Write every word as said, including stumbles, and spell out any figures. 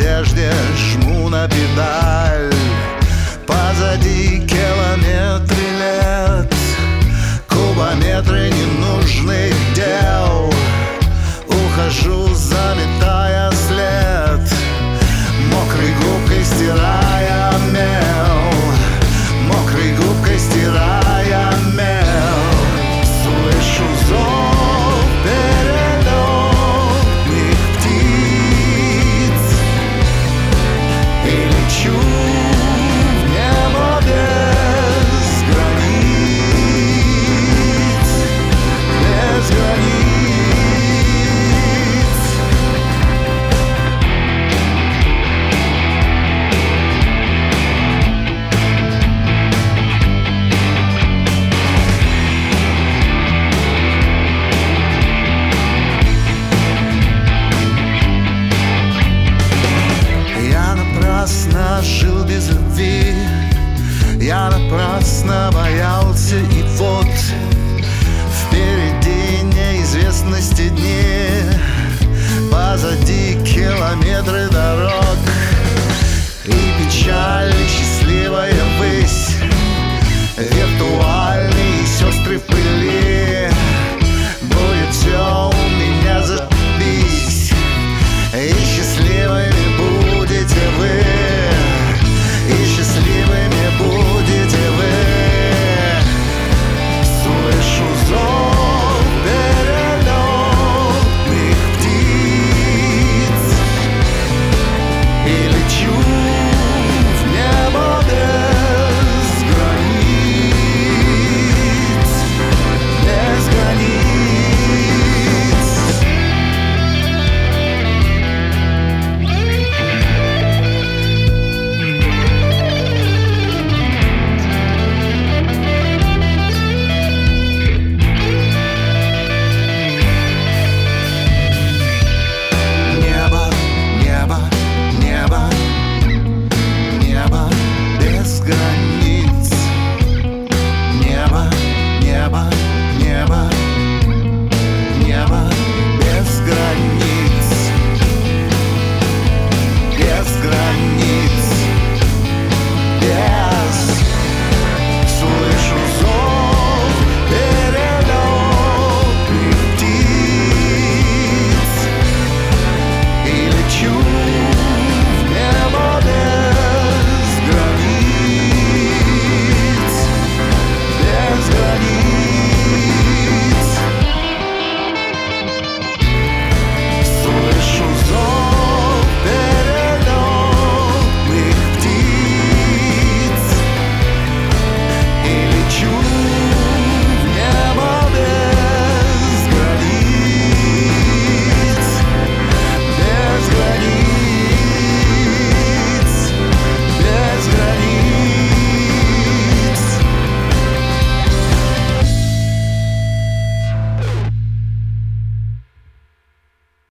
надежде жму на педаль. Позади километры лет, кубометры ненужных дел. Ухожу, заметая след, мокрой губкой стирая мел, мокрой губкой стирая мел. Слышу зов перелетных птиц и лечу в небо без границ, без границ. Напрасно жил без любви, я напрасно боялся, и вот впереди неизвестности дни, позади километры дорог и печаль, и счастливая высь, виртуальные сестры в пыли. Будет все у меня зашибись, и счастливыми будете вы, и счастливыми будете вы. Слышу зов перелетных птиц и лечу